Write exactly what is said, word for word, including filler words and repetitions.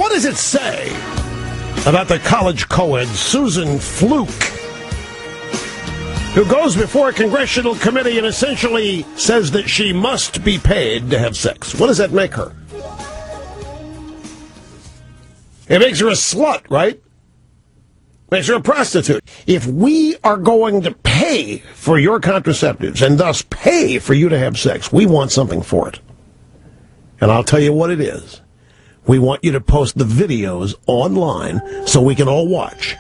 what does it say about the college co-ed Susan Fluke, who goes before a congressional committee and essentially says that she must be paid to have sex? What does that make her? It makes her a slut, right? Makes her a prostitute. If we are going to pay for your contraceptives and thus pay for you to have sex, we want something for it. And I'll tell you what it is. We want you to post the videos online so we can all watch.